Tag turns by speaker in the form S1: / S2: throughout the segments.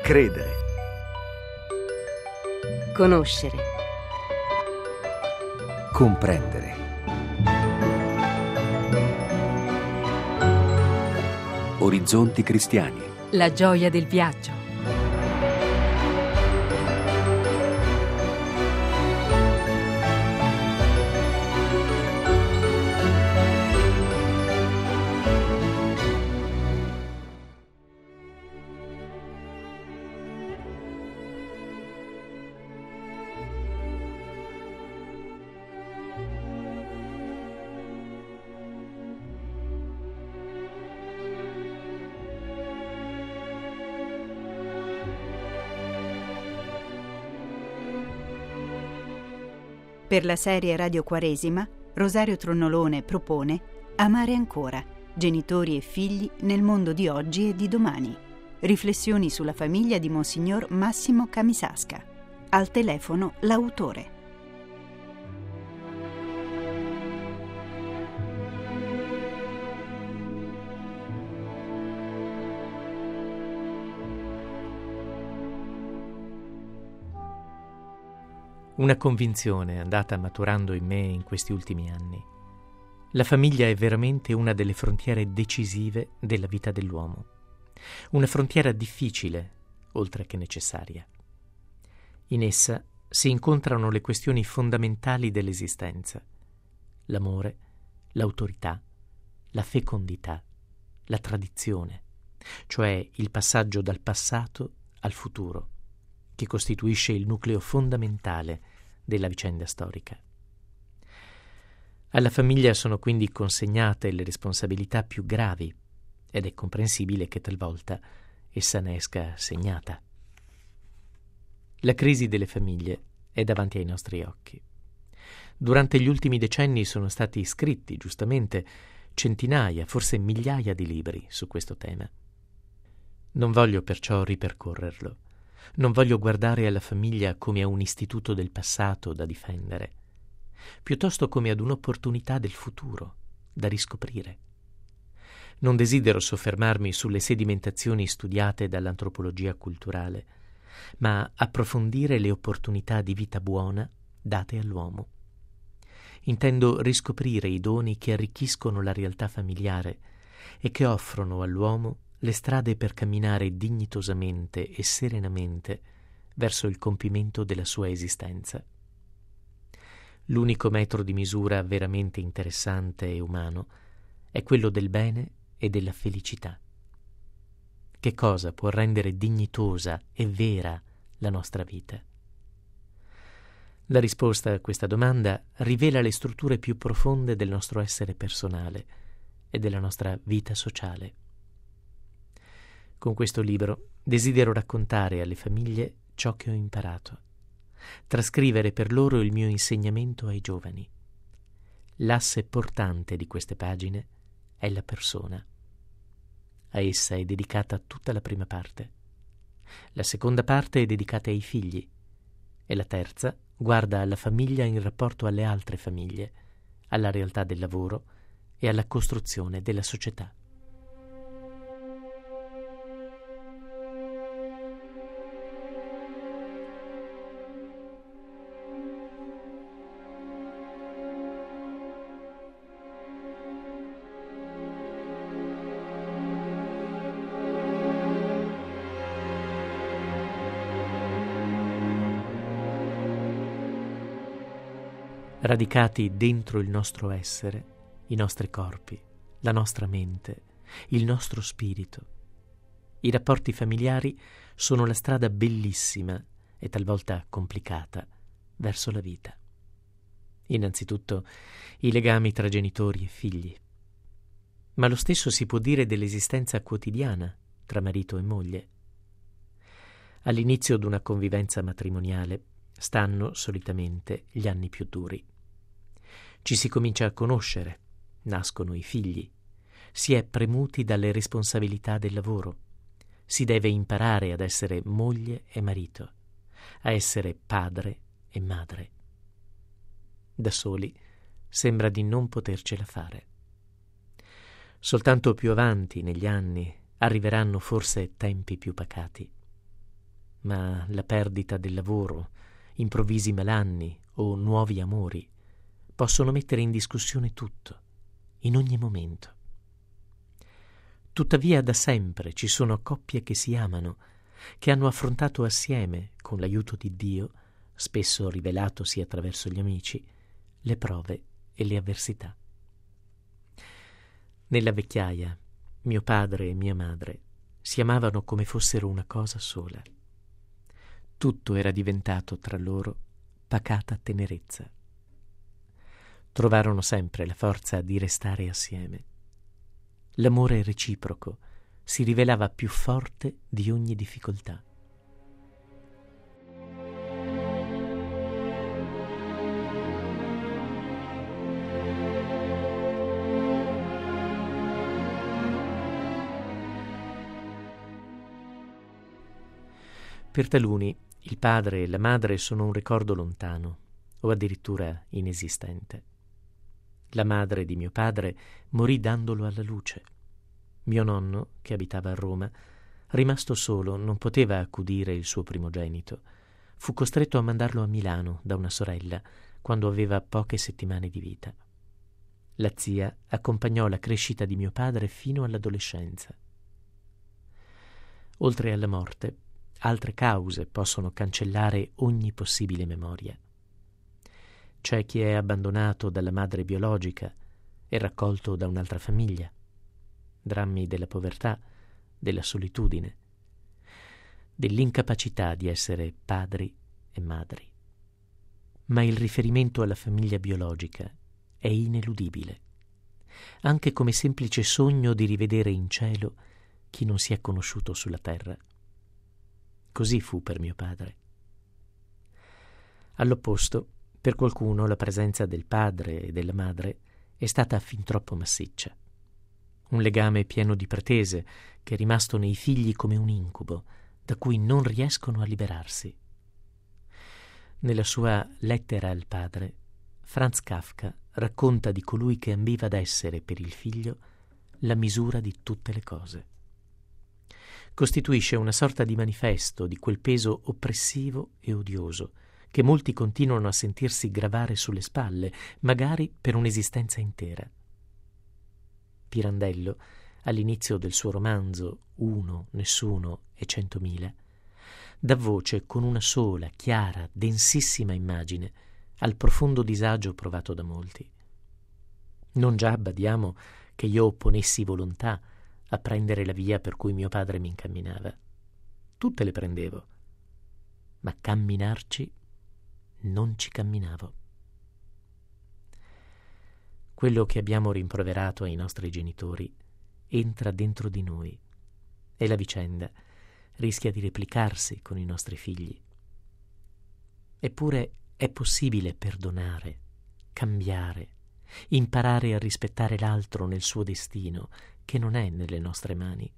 S1: Credere.
S2: Conoscere.
S1: Comprendere. Orizzonti cristiani.
S2: La gioia del viaggio. Per la serie Radio Quaresima, Rosario Tronnolone propone Amare ancora, genitori e figli nel mondo di oggi e di domani. Riflessioni sulla famiglia di Monsignor Massimo Camisasca. Al telefono l'autore.
S3: Una convinzione andata maturando in me in questi ultimi anni. La famiglia è veramente una delle frontiere decisive della vita dell'uomo. Una frontiera difficile, oltre che necessaria. In essa si incontrano le questioni fondamentali dell'esistenza: l'amore, l'autorità, la fecondità, la tradizione, cioè il passaggio dal passato al futuro, che costituisce il nucleo fondamentale della vicenda storica. Alla famiglia sono quindi consegnate le responsabilità più gravi ed è comprensibile che talvolta essa ne esca segnata. La crisi delle famiglie è davanti ai nostri occhi. Durante gli ultimi decenni sono stati scritti, giustamente, centinaia, forse migliaia di libri su questo tema. Non voglio perciò ripercorrerlo. Non voglio guardare alla famiglia come a un istituto del passato da difendere, piuttosto come ad un'opportunità del futuro da riscoprire. Non desidero soffermarmi sulle sedimentazioni studiate dall'antropologia culturale, ma approfondire le opportunità di vita buona date all'uomo. Intendo riscoprire i doni che arricchiscono la realtà familiare e che offrono all'uomo le strade per camminare dignitosamente e serenamente verso il compimento della sua esistenza. L'unico metro di misura veramente interessante e umano è quello del bene e della felicità. Che cosa può rendere dignitosa e vera la nostra vita? La risposta a questa domanda rivela le strutture più profonde del nostro essere personale e della nostra vita sociale. Con questo libro desidero raccontare alle famiglie ciò che ho imparato, trascrivere per loro il mio insegnamento ai giovani. L'asse portante di queste pagine è la persona. A essa è dedicata tutta la prima parte. La seconda parte è dedicata ai figli e la terza guarda alla famiglia in rapporto alle altre famiglie, alla realtà del lavoro e alla costruzione della società. Radicati dentro il nostro essere, i nostri corpi, la nostra mente, il nostro spirito. I rapporti familiari sono la strada bellissima e talvolta complicata verso la vita. Innanzitutto i legami tra genitori e figli. Ma lo stesso si può dire dell'esistenza quotidiana tra marito e moglie. All'inizio di una convivenza matrimoniale stanno solitamente gli anni più duri. Ci si comincia a conoscere, nascono i figli, si è premuti dalle responsabilità del lavoro, si deve imparare ad essere moglie e marito, a essere padre e madre. Da soli sembra di non potercela fare. Soltanto più avanti negli anni arriveranno forse tempi più pacati. ma la perdita del lavoro, improvvisi malanni o nuovi amori possono mettere in discussione tutto, in ogni momento. Tuttavia da sempre ci sono coppie che si amano, che hanno affrontato assieme, con l'aiuto di Dio, spesso rivelatosi attraverso gli amici, le prove e le avversità. Nella vecchiaia, mio padre e mia madre si amavano come fossero una cosa sola. Tutto era diventato tra loro pacata tenerezza. Trovarono sempre la forza di restare assieme. L'amore reciproco si rivelava più forte di ogni difficoltà. Per taluni il padre e la madre sono un ricordo lontano o addirittura inesistente. La madre di mio padre morì dandolo alla luce. Mio nonno, che abitava a Roma, rimasto solo, non poteva accudire il suo primogenito. Fu costretto a mandarlo a Milano da una sorella quando aveva poche settimane di vita. La zia accompagnò la crescita di mio padre fino all'adolescenza. Oltre alla morte, altre cause possono cancellare ogni possibile memoria. C'è chi è abbandonato dalla madre biologica e raccolto da un'altra famiglia. Drammi della povertà, della solitudine, dell'incapacità di essere padri e madri. Ma il riferimento alla famiglia biologica è ineludibile, anche come semplice sogno di rivedere in cielo chi non si è conosciuto sulla terra. Così fu per mio padre. All'opposto, per qualcuno la presenza del padre e della madre è stata fin troppo massiccia. Un legame pieno di pretese che è rimasto nei figli come un incubo da cui non riescono a liberarsi. Nella sua Lettera al padre, Franz Kafka racconta di colui che ambiva ad essere per il figlio la misura di tutte le cose. Costituisce una sorta di manifesto di quel peso oppressivo e odioso che molti continuano a sentirsi gravare sulle spalle, magari per un'esistenza intera. Pirandello, all'inizio del suo romanzo Uno, Nessuno e 100.000, dà voce con una sola, chiara, densissima immagine al profondo disagio provato da molti. Non già badiamo che io opponessi volontà a prendere la via per cui mio padre mi incamminava. Tutte le prendevo, ma camminarci non ci camminavo. Quello che abbiamo rimproverato ai nostri genitori entra dentro di noi e la vicenda rischia di replicarsi con i nostri figli. Eppure è possibile perdonare, cambiare, imparare a rispettare l'altro nel suo destino, che non è nelle nostre mani.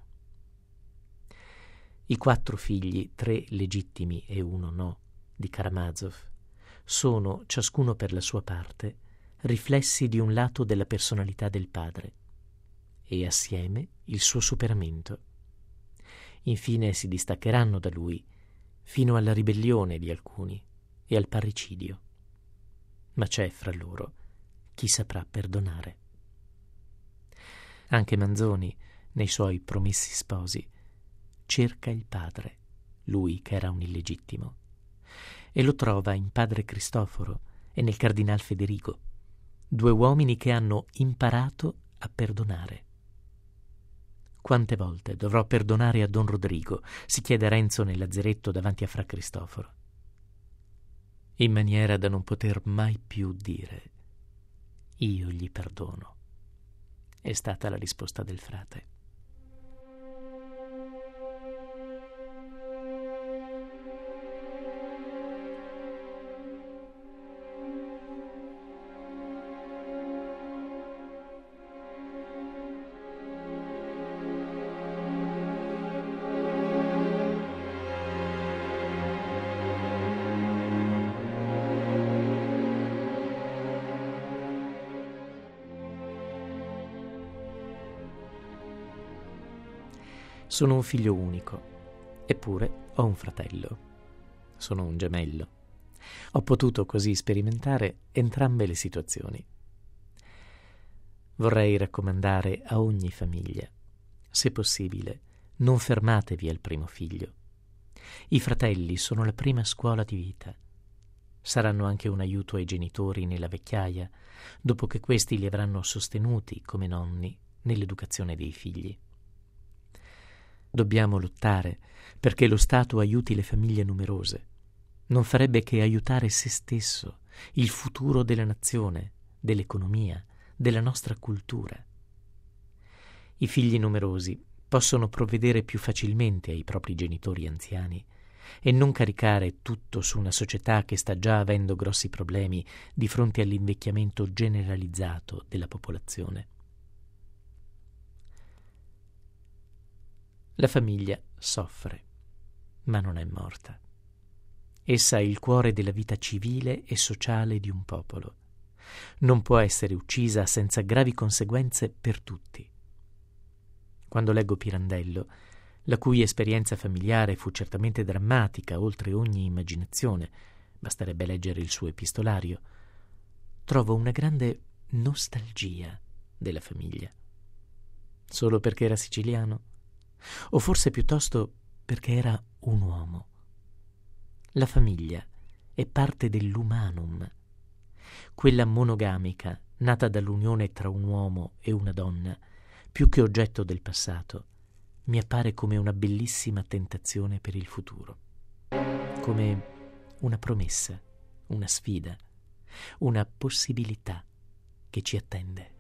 S3: I 4 figli, 3 legittimi e 1 no, di Karamazov, sono, ciascuno per la sua parte, riflessi di un lato della personalità del padre e assieme il suo superamento. Infine si distaccheranno da lui fino alla ribellione di alcuni e al parricidio. Ma c'è fra loro chi saprà perdonare. Anche Manzoni, nei suoi Promessi sposi, cerca il padre, lui che era un illegittimo, e lo trova in padre Cristoforo e nel cardinal Federico, 2 uomini che hanno imparato a perdonare. Quante volte dovrò perdonare a Don Rodrigo, si chiede Renzo nel lazzeretto davanti a fra Cristoforo, in maniera da non poter mai più dire io gli perdono. È stata la risposta del frate. Sono un figlio unico Eppure ho un fratello. Sono un gemello. Ho potuto così sperimentare entrambe le situazioni. Vorrei raccomandare a ogni famiglia, se possibile, non fermatevi al primo figlio. I fratelli sono la prima scuola di vita. Saranno anche un aiuto ai genitori nella vecchiaia, dopo che questi li avranno sostenuti come nonni nell'educazione dei figli. Dobbiamo lottare perché lo Stato aiuti le famiglie numerose. Non farebbe che aiutare se stesso, il futuro della nazione, dell'economia, della nostra cultura. I figli numerosi possono provvedere più facilmente ai propri genitori anziani e non caricare tutto su una società che sta già avendo grossi problemi di fronte all'invecchiamento generalizzato della popolazione. La famiglia soffre, ma non è morta. Essa è il cuore della vita civile e sociale di un popolo. Non può essere uccisa senza gravi conseguenze per tutti. Quando leggo Pirandello, la cui esperienza familiare fu certamente drammatica oltre ogni immaginazione, basterebbe leggere il suo epistolario, trovo una grande nostalgia della famiglia. Solo perché era siciliano? O forse piuttosto perché era un uomo? La famiglia è parte dell'humanum, quella monogamica nata dall'unione tra un uomo e una donna, più che oggetto del passato, mi appare come una bellissima tentazione per il futuro, come una promessa, una sfida, una possibilità che ci attende.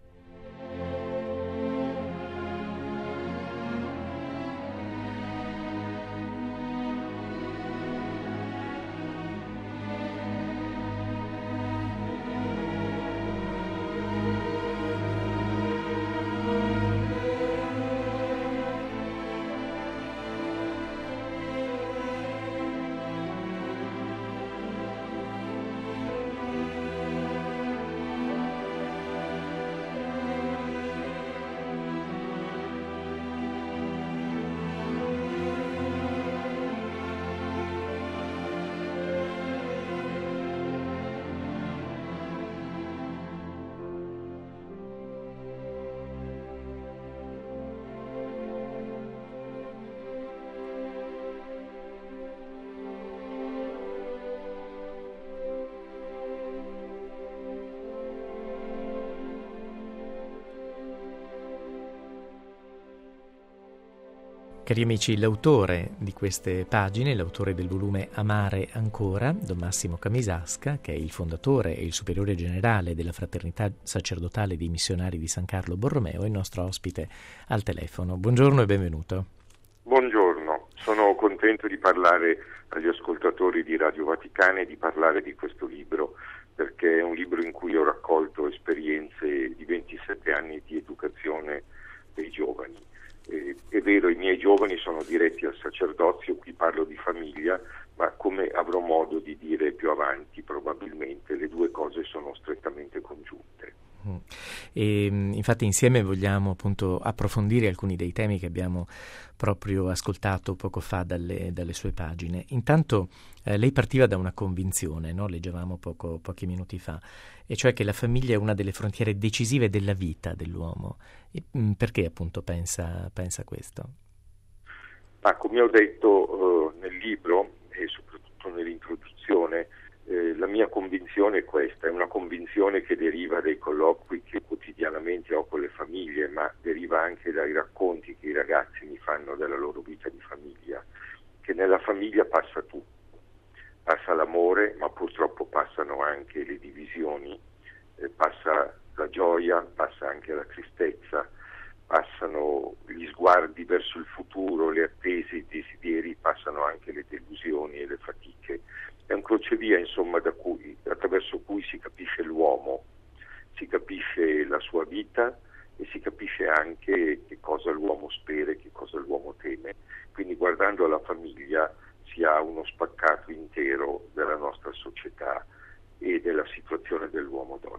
S3: Cari amici, l'autore di queste pagine, l'autore del volume Amare ancora, Don Massimo Camisasca, che è il fondatore e il superiore generale della Fraternità Sacerdotale dei Missionari di San Carlo Borromeo, è il nostro ospite al telefono. Buongiorno e benvenuto.
S4: Buongiorno, sono contento di parlare agli ascoltatori di Radio Vaticana e di parlare di questo libro, perché è un libro in cui ho raccolto esperienze di 27 anni di educazione dei giovani. È vero, i miei giovani sono diretti al sacerdozio, qui parlo di famiglia, ma come avrò modo di dire più avanti, probabilmente le due cose sono strettamente congiunte.
S3: E infatti insieme vogliamo appunto approfondire alcuni dei temi che abbiamo proprio ascoltato poco fa dalle sue pagine. Intanto lei partiva da una convinzione, no? Leggevamo pochi minuti fa, e cioè che la famiglia è una delle frontiere decisive della vita dell'uomo. E, perché appunto pensa questo?
S4: Ma come ho detto nel libro e soprattutto nell'introduzione, la mia convinzione è questa, è una convinzione che deriva dai colloqui che quotidianamente ho con le famiglie, ma deriva anche dai racconti che i ragazzi mi fanno della loro vita di famiglia, che nella famiglia passa tutto, passa l'amore, ma purtroppo passano anche le divisioni, passa la gioia, passa anche la tristezza, passano gli sguardi verso il futuro, le attese, i desideri, passano anche le delusioni e le fatiche. È un crocevia, insomma, attraverso cui si capisce l'uomo, si capisce la sua vita e si capisce anche che cosa l'uomo spera e che cosa l'uomo teme. Quindi guardando alla famiglia si ha uno spaccato intero della nostra società e della situazione dell'uomo d'oggi.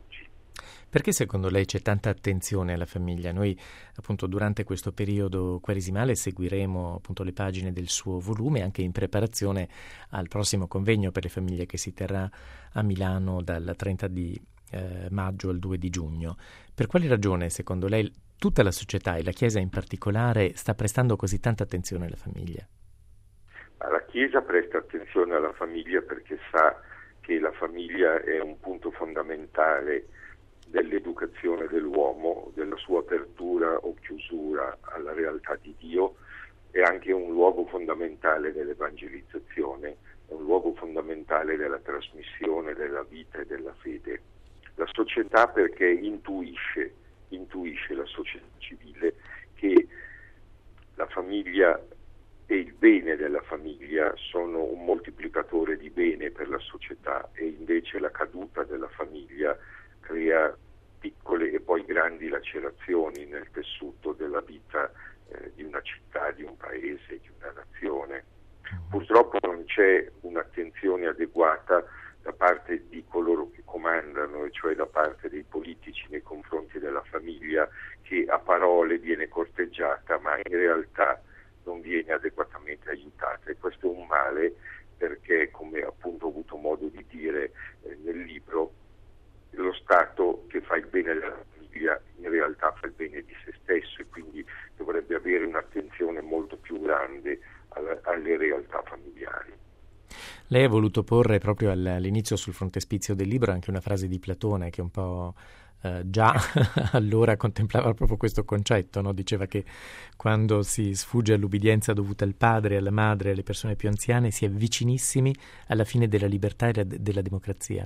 S3: Perché secondo lei c'è tanta attenzione alla famiglia? Noi appunto durante questo periodo quaresimale seguiremo appunto le pagine del suo volume anche in preparazione al prossimo convegno per le famiglie che si terrà a Milano dal 30 di maggio al 2 di giugno. Per quale ragione secondo lei tutta la società e la Chiesa in particolare sta prestando così tanta attenzione alla famiglia?
S4: La Chiesa presta attenzione alla famiglia perché sa che la famiglia è un punto fondamentale dell'educazione dell'uomo, della sua apertura o chiusura alla realtà di Dio, è anche un luogo fondamentale dell'evangelizzazione, è un luogo fondamentale della trasmissione della vita e della fede. La società perché intuisce la società civile che la famiglia e il bene della famiglia sono un moltiplicatore di bene per la società e invece la caduta della famiglia crea piccole e poi grandi lacerazioni nel tessuto della vita di una città, di un paese, di una nazione. Purtroppo non c'è un'attenzione adeguata da parte di coloro che comandano, e cioè da parte dei politici nei confronti della famiglia, che a parole viene corteggiata ma in realtà non viene adeguatamente aiutata, e questo è un male perché, come appunto ho avuto modo di dire nel libro, lo Stato che fa il bene della famiglia in realtà fa il bene di se stesso e quindi dovrebbe avere un'attenzione molto più grande alle realtà familiari.
S3: Lei ha voluto porre proprio all'inizio sul frontespizio del libro anche una frase di Platone che un po' già allora contemplava proprio questo concetto, no? Diceva che quando si sfugge all'ubbidienza dovuta al padre, alla madre, alle persone più anziane, si è vicinissimi alla fine della libertà e della democrazia.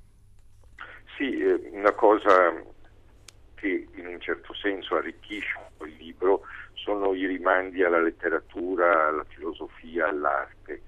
S4: Sì, una cosa che in un certo senso arricchisce il libro sono i rimandi alla letteratura, alla filosofia, all'arte.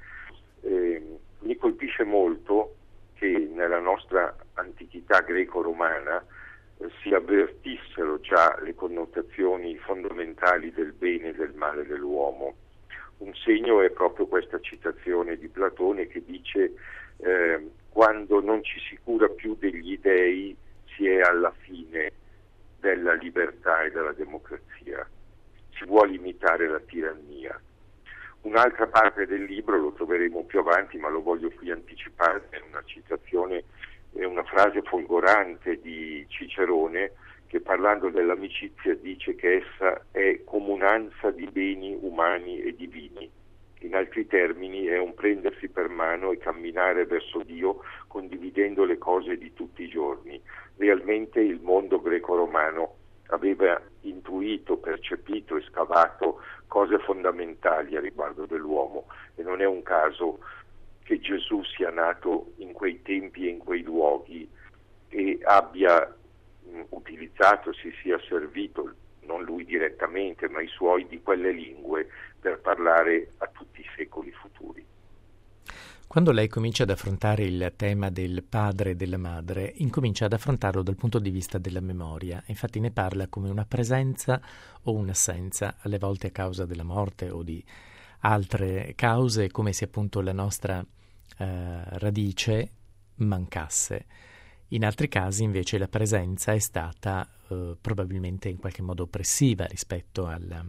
S4: Mi colpisce molto che nella nostra antichità greco-romana si avvertissero già le connotazioni fondamentali del bene e del male dell'uomo. Un segno è proprio questa citazione di Platone che dice quando non ci si cura più degli dei si è alla fine della libertà e della democrazia, si vuole imitare la tirannia. Un'altra parte del libro lo troveremo più avanti, ma lo voglio qui anticipare, è una citazione, è una frase folgorante di Cicerone che parlando dell'amicizia dice che essa è comunanza di beni umani e divini. In altri termini è un prendersi per mano e camminare verso Dio condividendo le cose di tutti i giorni. Realmente il mondo greco-romano aveva intuito, percepito e scavato cose fondamentali a riguardo dell'uomo e non è un caso che Gesù sia nato in quei tempi e in quei luoghi e abbia utilizzato, si sia servito, non lui direttamente, ma i suoi, di quelle lingue per parlare a tutti i secoli futuri.
S3: Quando lei comincia ad affrontare il tema del padre e della madre, incomincia ad affrontarlo dal punto di vista della memoria. Infatti ne parla come una presenza o un'assenza, alle volte a causa della morte o di altre cause, come se appunto la nostra radice mancasse. In altri casi invece la presenza è stata probabilmente in qualche modo oppressiva rispetto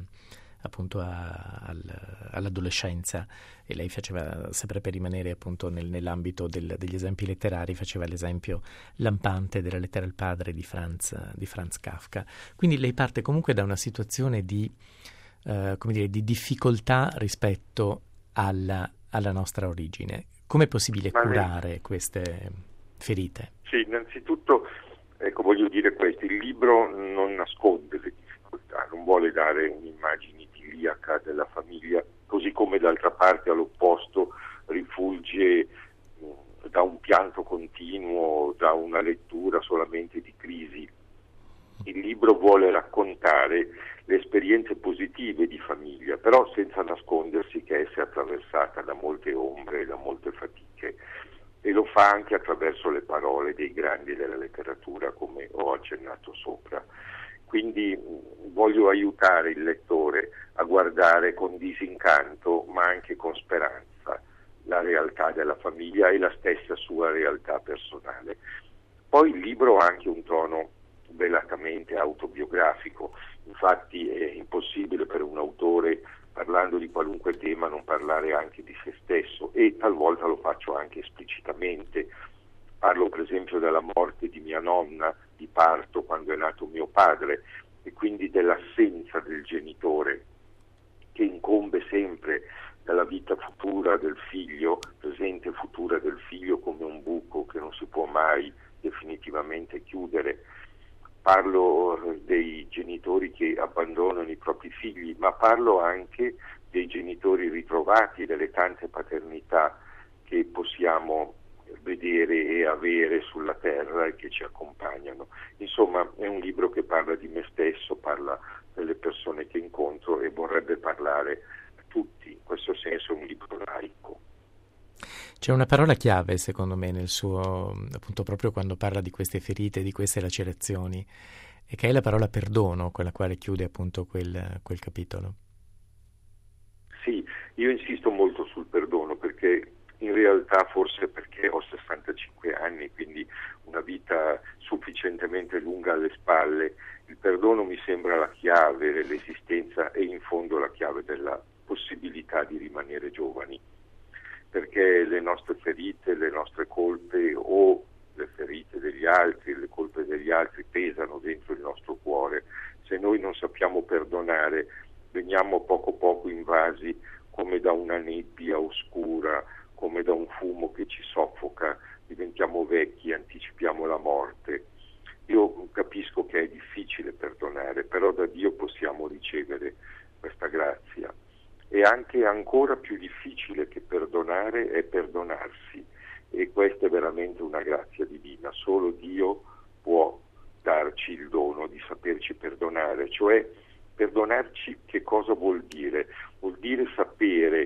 S3: all'adolescenza, e lei faceva, sempre per rimanere appunto nell'ambito degli esempi letterari, faceva l'esempio lampante della lettera al padre di Franz Kafka. Quindi lei parte comunque da una situazione di difficoltà rispetto alla nostra origine. Com'è possibile curare queste ferite?
S4: Sì, innanzitutto voglio dire questo, il libro non nasconde le difficoltà, non vuole dare un'immagine idilliaca della famiglia, così come d'altra parte all'opposto rifugge da un pianto continuo, da una lettura solamente di crisi. Il libro vuole raccontare le esperienze positive di famiglia, però senza nascondersi che essa è attraversata da molte ombre e da molte fatiche, e lo fa anche attraverso le parole dei grandi della letteratura, come ho accennato sopra. Quindi voglio aiutare il lettore a guardare con disincanto, ma anche con speranza, la realtà della famiglia e la stessa sua realtà personale. Poi il libro ha anche un tono velatamente autobiografico, infatti è impossibile per un autore, parlando di qualunque tema, non parlare anche di se stesso, e talvolta lo faccio anche esplicitamente. Parlo per esempio della morte di mia nonna di parto quando è nato mio padre, e quindi dell'assenza del genitore che incombe sempre nella vita futura del figlio, presente e futura del figlio, come un buco che non si può mai definitivamente chiudere. Parlo dei genitori che abbandonano i propri figli, ma parlo anche dei genitori ritrovati, delle tante paternità che possiamo vedere e avere sulla terra e che ci accompagnano. Insomma, è un libro che parla di me stesso, parla delle persone che incontro e vorrebbe parlare a tutti. In questo senso è un libro laico.
S3: C'è una parola chiave, secondo me, nel suo, appunto, proprio quando parla di queste ferite, di queste lacerazioni, e che è la parola perdono, con la quale chiude appunto quel capitolo.
S4: Sì, io insisto molto sul perdono, perché in realtà, forse perché ho 65 anni, quindi una vita sufficientemente lunga alle spalle, il perdono mi sembra la chiave dell'esistenza e in fondo la chiave della possibilità di rimanere giovani. Perché le nostre ferite, le nostre colpe o le ferite degli altri, le colpe degli altri pesano dentro il nostro cuore. Se noi non sappiamo perdonare, veniamo poco poco invasi come da una nebbia oscura, come da un fumo che ci soffoca, diventiamo vecchi, anticipiamo la morte. Io capisco che è difficile perdonare, però da Dio possiamo ricevere questa grazia. E anche ancora più difficile che perdonare è perdonarsi, e questa è veramente una grazia divina. Solo Dio può darci il dono di saperci perdonare, cioè perdonarci che cosa vuol dire? Vuol dire saper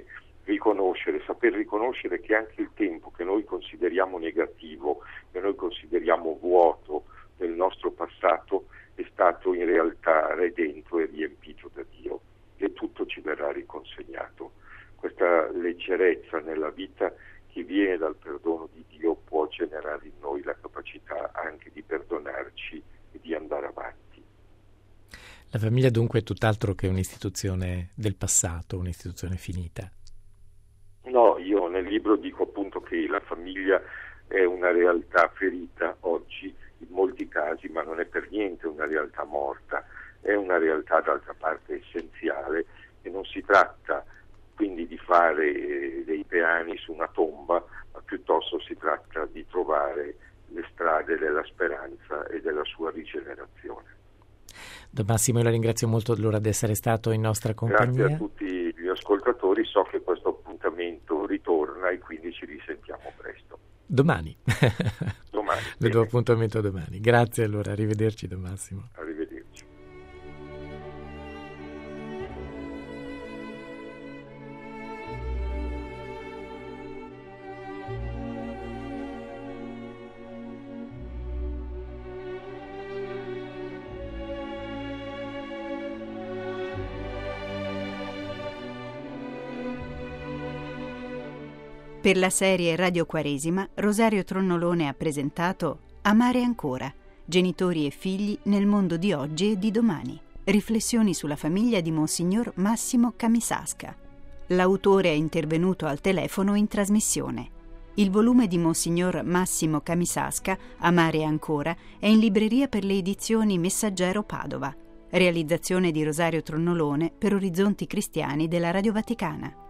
S4: riconoscere che anche il tempo che noi consideriamo negativo, che noi consideriamo vuoto del nostro passato, è stato in realtà redento e riempito da Dio, e tutto ci verrà riconsegnato. Questa leggerezza nella vita che viene dal perdono di Dio può generare in noi la capacità anche di perdonarci e di andare avanti.
S3: La famiglia dunque è tutt'altro che un'istituzione del passato, un'istituzione finita.
S4: No, io nel libro dico appunto che la famiglia è una realtà ferita oggi in molti casi, ma non è per niente una realtà morta. È una realtà d'altra parte essenziale, e non si tratta quindi di fare dei peani su una tomba, ma piuttosto si tratta di trovare le strade della speranza e della sua rigenerazione.
S3: Don Massimo, io la ringrazio molto allora di essere stato in nostra compagnia.
S4: Grazie a tutti gli ascoltatori, so che questo appuntamento ritorna e quindi ci risentiamo presto.
S3: Domani.
S4: Domani.
S3: Le do appuntamento domani. Grazie allora, arrivederci Don Massimo.
S4: Arrivederci.
S2: Per la serie Radio Quaresima, Rosario Tronnolone ha presentato Amare ancora, genitori e figli nel mondo di oggi e di domani. Riflessioni sulla famiglia di Monsignor Massimo Camisasca. L'autore è intervenuto al telefono in trasmissione. Il volume di Monsignor Massimo Camisasca, Amare ancora, è in libreria per le edizioni Messaggero Padova. Realizzazione di Rosario Tronnolone per Orizzonti Cristiani della Radio Vaticana.